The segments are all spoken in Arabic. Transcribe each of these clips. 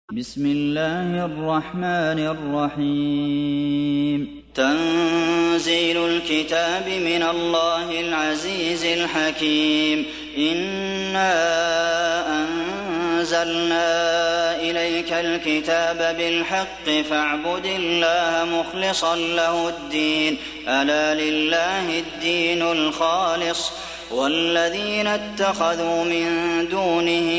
بسم الله الرحمن الرحيم تنزيل الكتاب من الله العزيز الحكيم إنا أنزلنا إليك الكتاب بالحق فاعبد الله مخلصا له الدين ألا لله الدين الخالص والذين اتخذوا من دونه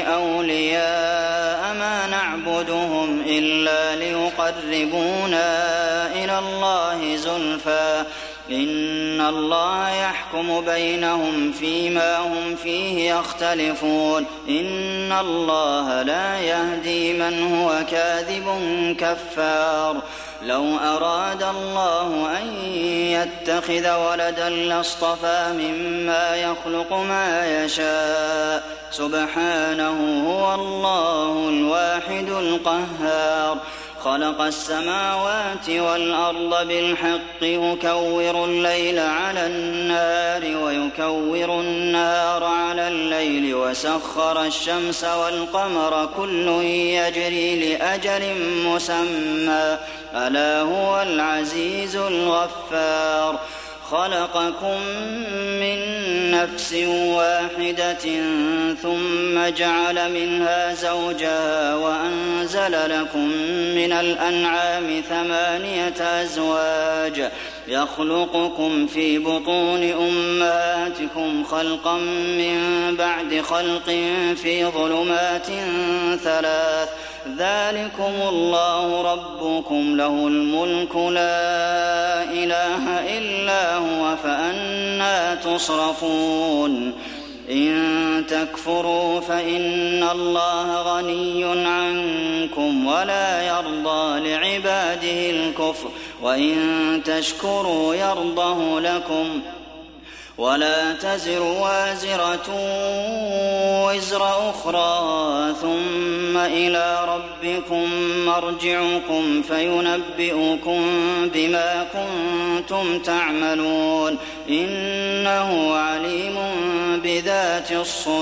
أولياء ما نعبدهم إلا ليقربونا إلى الله زلفى إن الله يحكم بينهم فيما هم فيه يختلفون إن الله لا يهدي من هو كاذب كفار لو أراد الله أن يتخذ ولدا لاصطفى مما يخلق ما يشاء سبحانه هو الله الواحد القهار خلق السماوات والأرض بالحق يكور الليل على النهار ويكور النهار على الليل وسخر الشمس والقمر كل يجري لأجل مسمى ألا هو العزيز الغفار خلقكم من نفس واحدة ثم جعل منها زوجها وأنزل لكم من الأنعام 8 أزواج يخلقكم في بطون أمهاتكم خلقا من بعد خلق في ظلمات 3 ذلكم الله ربكم له الملك لا إله إلا هو فأنى تصرفون إن تكفروا فإن الله غني عنكم ولا يرضى لعباده الكفر وإن تشكروا يرضه لكم ولا تزر وازرة وزر أخرى ثم إلى ربكم مرجعكم فينبئكم بما كنتم تعملون إنه عليم بذات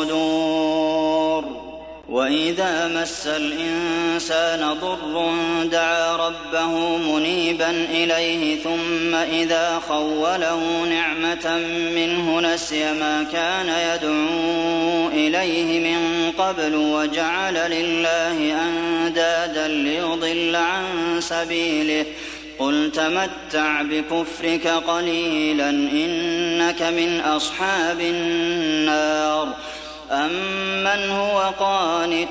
الصدور وإذا مس الإنسان ضر دعا ربه منيبا إليه ثم إذا خوله نعمة منه نسي ما كان يدعو إليه من قبل وجعل لله أندادا ليضل عن سبيله قل تمتع بكفرك قليلا إنك من أصحاب النار أمن هو قانت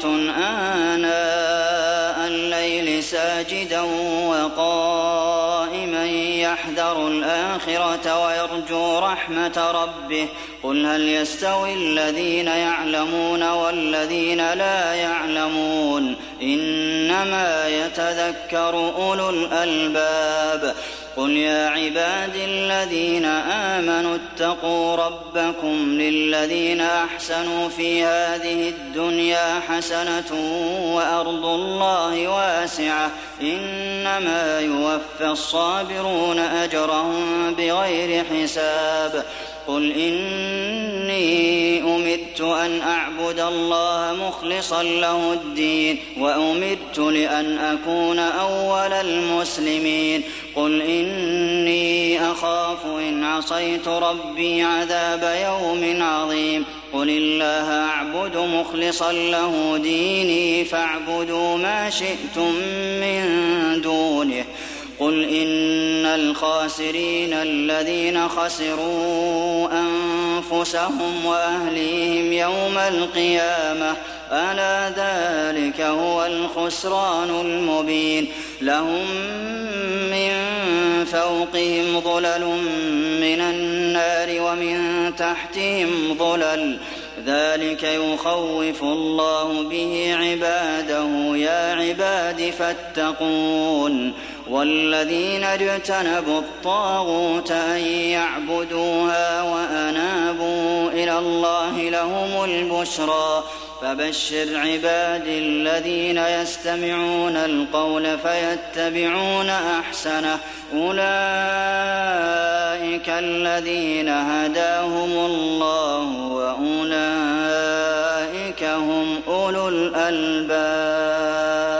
آناء الليل ساجدا وقائما يحذر الآخرة ويرجو رحمة ربه قل هل يستوي الذين يعلمون والذين لا يعلمون إنما يتذكر أولو الألباب قل يا عبادي الذين آمنوا اتقوا ربكم للذين أحسنوا في هذه الدنيا حسنة وأرض الله واسعة إنما يوفى الصابرون أجرهم بغير حساب قل إني أمرت أن أعبد الله مخلصا له الدين وأمرت لأن أكون أول المسلمين قل إني أخاف إن عصيت ربي عذاب يوم عظيم قل الله أعبد مخلصا له ديني فاعبدوا ما شئتم من دونه قل إن الخاسرين الذين خسروا أنفسهم وأهليهم يوم القيامة ألا ذلك هو الخسران المبين لهم من فوقهم ظلل من النار ومن تحتهم ظلل ذلك يخوف الله به عباده يا عباد فاتقون والذين اجتنبوا الطاغوت أن يعبدوها وأنابوا إلى الله لهم البشرى فبشر عبادي الذين يستمعون القول فيتبعون أحسنه أولئك الذين هداهم الله وأولئك هم أولو الألباب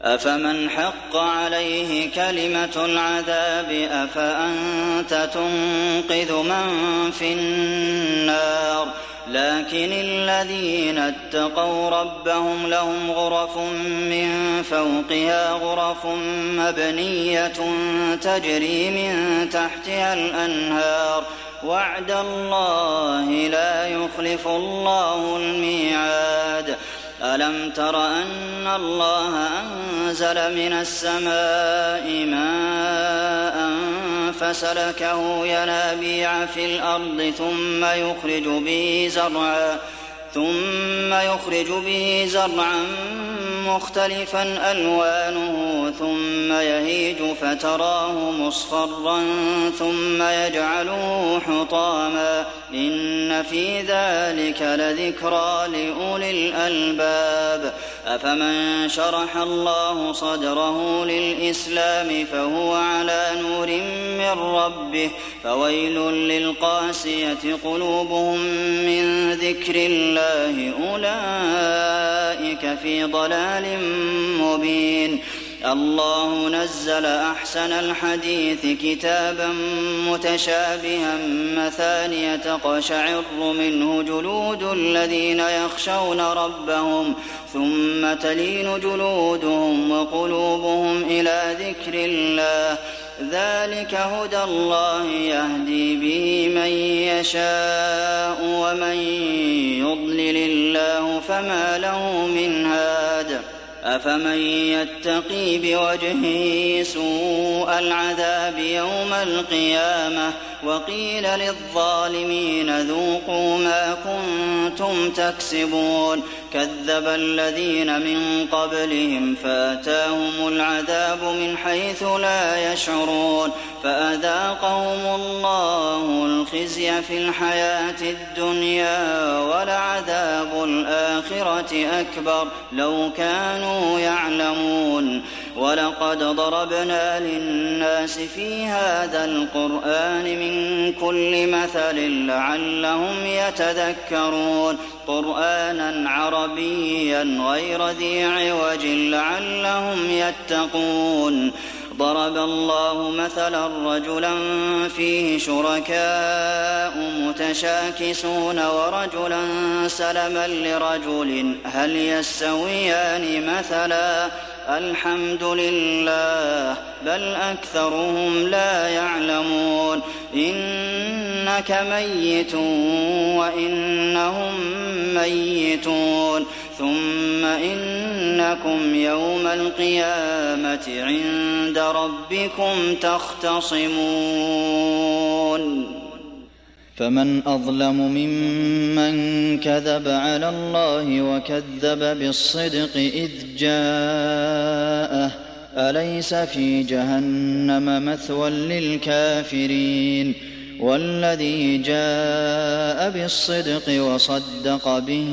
أفمن حق عليه كلمة العذاب أفأنت تنقذ من في النار لكن الذين اتقوا ربهم لهم غرف من فوقها غرف مبنية تجري من تحتها الأنهار وعد الله لا يخلف الله الميعاد ألم تر أن الله أنزل من السماء ماء فسلكه ينابيع في الأرض ثم يخرج به زرعا مختلفا ألوانه ثم يهيج فتراه مصفرا ثم يجعله حطاما إن في ذلك لذكرى لأولي الألباب أفمن شرح الله صدره للإسلام فهو على نور من ربه فويل للقاسية قلوبهم من ذكر الله أولئك في ضلال مبين الله نزل أحسن الحديث كتابا متشابها مثانية تقشعر منه جلود الذين يخشون ربهم ثم تلين جلودهم وقلوبهم إلى ذكر الله ذلك هدى الله يهدي به من يشاء ومن يضلل الله فما له من هاد أفمن يتقي بوجهه سوء العذاب يوم القيامة وقيل للظالمين ذوقوا ما كنتم تكسبون كذب الذين من قبلهم فأتاهم العذاب من حيث لا يشعرون فأذاقهم الله الخزي في الحياة الدنيا ولعذاب الآخرة أكبر لو كانوا يعلمون ولقد ضربنا للناس في هذا القرآن من كل مثل لعلهم يتذكرون قرآنا عربيا غير ذي عوج لعلهم يتقون ضرب الله مثلا رجلا فيه شركاء متشاكسون ورجلا سلما لرجل هل يستويان مثلا الحمد لله بل أكثرهم لا يعلمون إنك ميت وإنهم ميتون ثم إنكم يوم القيامة عند ربكم تختصمون فمن أظلم ممن كذب على الله وكذب بالصدق إذ جاءه أليس في جهنم مثوى للكافرين والذي جاء بالصدق وصدق به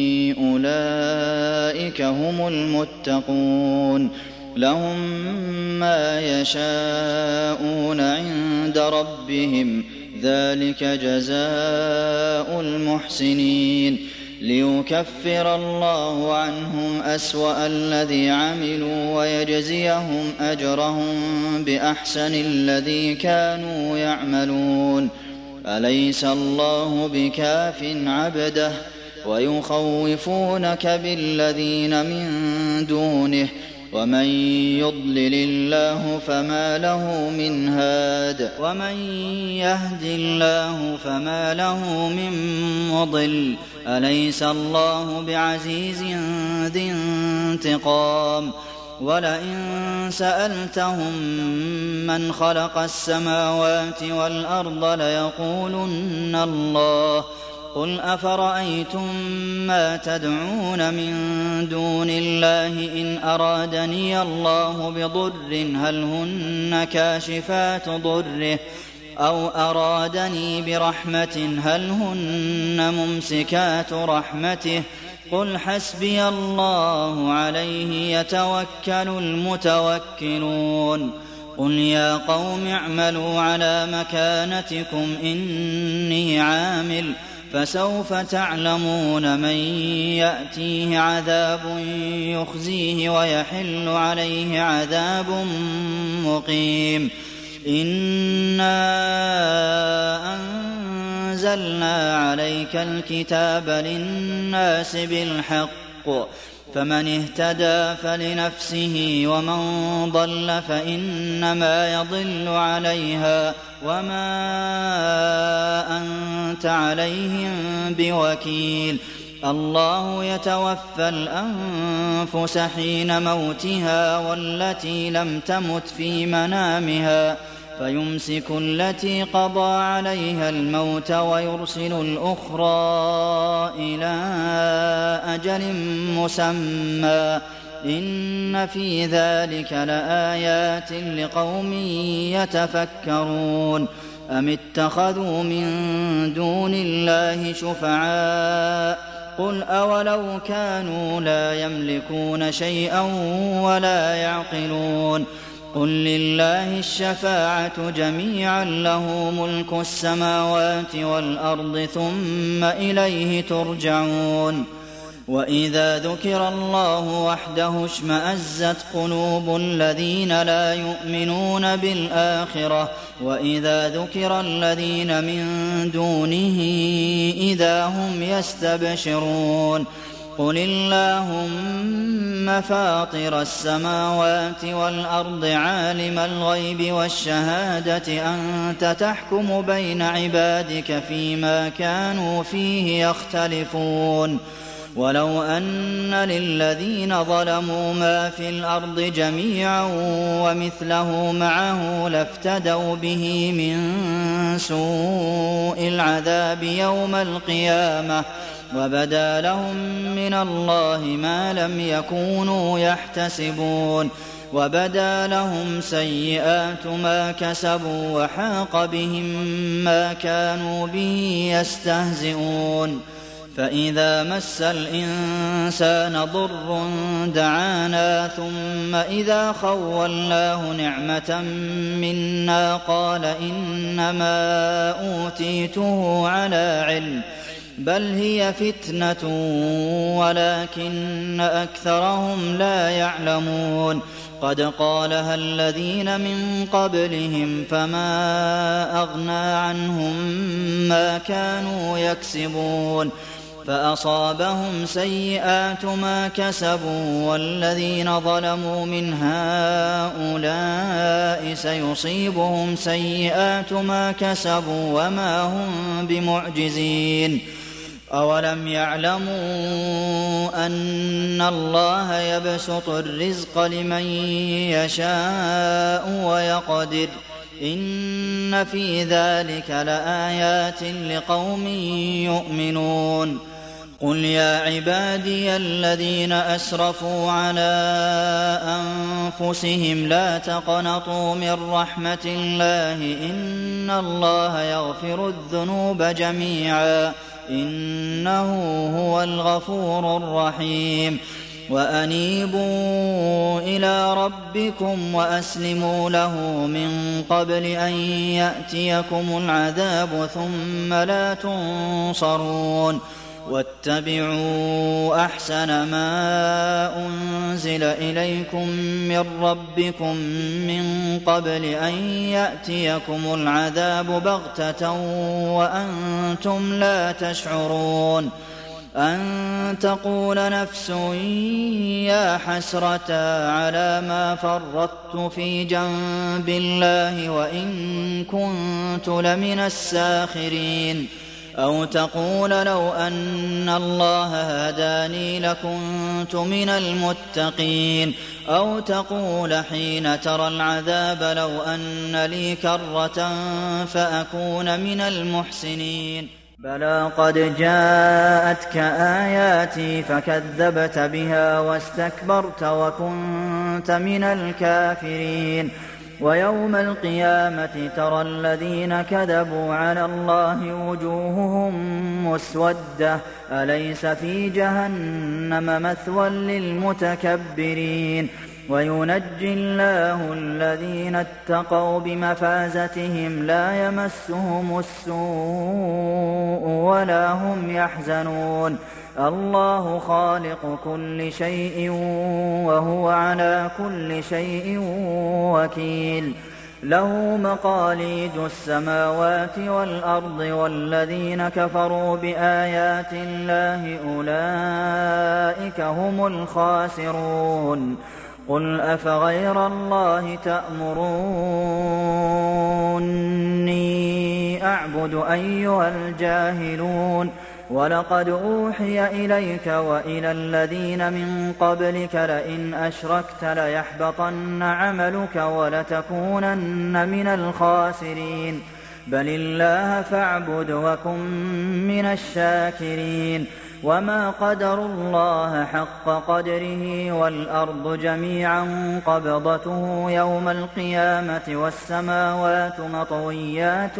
أولئك هم المتقون لهم ما يشاءون عند ربهم ذلك جزاء المحسنين ليكفر الله عنهم أسوأ الذي عملوا ويجزيهم أجرهم بأحسن الذي كانوا يعملون أليس الله بكاف عبده ويخوفونك بالذين من دونه ومن يضلل الله فما له من هاد ومن يهد الله فما له من مضل أليس الله بعزيز ذي انتقام ولئن سألتهم من خلق السماوات والأرض ليقولن الله قل أفرأيتم ما تدعون من دون الله إن أرادني الله بضر هل هن كاشفات ضره أو أرادني برحمة هل هن ممسكات رحمته قل حسبي الله عليه يتوكل المتوكلون قل يا قوم اعملوا على مكانتكم إني عامل فسوف تعلمون من يأتيه عذاب يخزيه ويحل عليه عذاب مقيم إنا أنزلنا عليك الكتاب للناس بالحق فمن اهتدى فلنفسه ومن ضل فإنما يضل عليها وما أنت عليهم بوكيل الله يتوفى الأنفس حين موتها والتي لم تمت في منامها فيمسك التي قضى عليها الموت ويرسل الأخرى إلى أجل مسمى إن في ذلك لآيات لقوم يتفكرون أم اتخذوا من دون الله شفعاء قل أولو كانوا لا يملكون شيئا ولا يعقلون قل لله الشفاعة جميعا له ملك السماوات والأرض ثم إليه ترجعون وإذا ذكر الله وحده اشمأزت قلوب الذين لا يؤمنون بالآخرة وإذا ذكر الذين من دونه إذا هم يستبشرون قل اللهم فاطر السماوات والأرض عالم الغيب والشهادة أنت تحكم بين عبادك فيما كانوا فيه يختلفون ولو أن للذين ظلموا ما في الأرض جميعا ومثله معه لافتدوا به من سوء العذاب يوم القيامة وبدا لهم من الله ما لم يكونوا يحتسبون وبدا لهم سيئات ما كسبوا وحاق بهم ما كانوا به يستهزئون فإذا مس الإنسان ضر دعانا ثم إذا خولناه نعمة منا قال إنما أوتيته على علم بل هي فتنة ولكن أكثرهم لا يعلمون قد قالها الذين من قبلهم فما أغنى عنهم ما كانوا يكسبون فأصابهم سيئات ما كسبوا والذين ظلموا من هؤلاء سيصيبهم سيئات ما كسبوا وما هم بمعجزين أولم يعلموا أن الله يبسط الرزق لمن يشاء ويقدر إن في ذلك لآيات لقوم يؤمنون قل يا عبادي الذين أسرفوا على أنفسهم لا تقنطوا من رحمة الله إن الله يغفر الذنوب جميعا إنه هو الغفور الرحيم وأنيبوا إلى ربكم وأسلموا له من قبل أن يأتيكم العذاب ثم لا تنصرون واتبعوا أحسن ما أنزل إليكم من ربكم من قبل أن يأتيكم العذاب بغتة وأنتم لا تشعرون أن تقول نفس يا حسرة على ما فرطت في جنب الله وإن كنت لمن الساخرين أو تقول لو أن الله هداني لكنت من المتقين أو تقول حين ترى العذاب لو أن لي كرة فأكون من المحسنين بلى قد جاءتك آياتي فكذبت بها واستكبرت وكنت من الكافرين ويوم القيامة ترى الذين كذبوا على الله وجوههم مسودة أليس في جهنم مثوى للمتكبرين وينجي الله الذين اتقوا بمفازتهم لا يمسهم السوء ولا هم يحزنون الله خالق كل شيء وهو على كل شيء وكيل له مقاليد السماوات والأرض والذين كفروا بآيات الله أولئك هم الخاسرون قل أفغير الله تأمروني أعبد أيها الجاهلون ولقد أوحي إليك وإلى الذين من قبلك لئن أشركت ليحبطن عملك ولتكونن من الخاسرين بل الله فاعبد وكن من الشاكرين وما قدروا الله حق قدره والأرض جميعا قبضته يوم القيامة والسماوات مطويات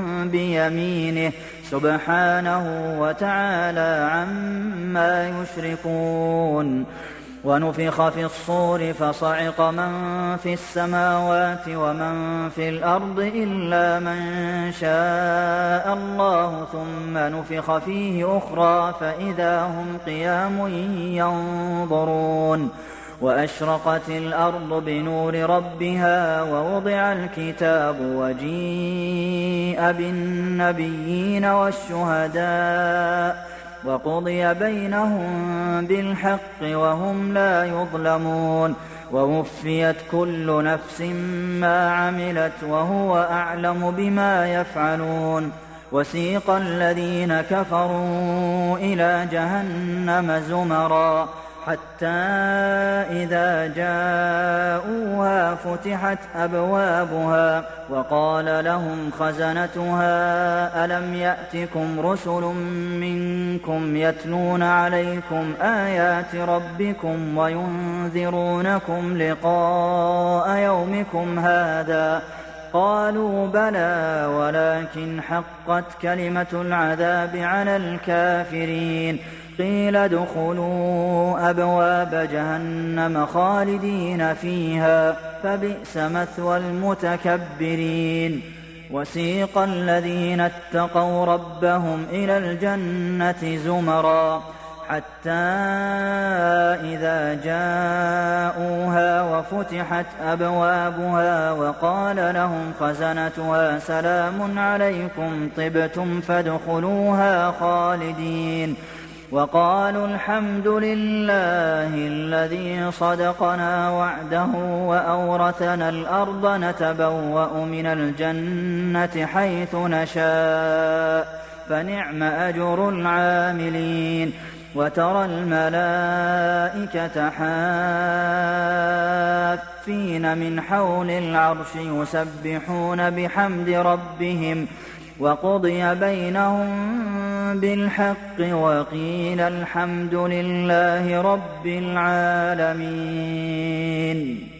بيمينه سبحانه وتعالى عما يشركون ونفخ في الصور فصعق من في السماوات ومن في الأرض إلا من شاء الله ثم نفخ فيه أخرى فإذا هم قيام ينظرون وأشرقت الأرض بنور ربها ووضع الكتاب وجيء بالنبيين والشهداء وقضي بينهم بالحق وهم لا يظلمون ووفيت كل نفس ما عملت وهو أعلم بما يفعلون وسيق الذين كفروا إلى جهنم زمرا حتى إذا جاءوها فتحت أبوابها وقال لهم خزنتها ألم يأتكم رسل منكم يتلون عليكم آيات ربكم وينذرونكم لقاء يومكم هذا قالوا بلى ولكن حقت كلمة العذاب على الكافرين قيل ادخلوا أبواب جهنم خالدين فيها فبئس مثوى المتكبرين وسيق الذين اتقوا ربهم إلى الجنة زمرا حتى إذا جاءوها وفتحت أبوابها وقال لهم خزنتها سلام عليكم طبتم فادخلوها خالدين وقالوا الحمد لله الذي صدقنا وعده وأورثنا الأرض نتبوأ من الجنة حيث نشاء فنعم أجر العاملين وترى الملائكة حافين من حول العرش يسبحون بحمد ربهم وقضي بينهم بالحق وقيل الحمد لله رب العالمين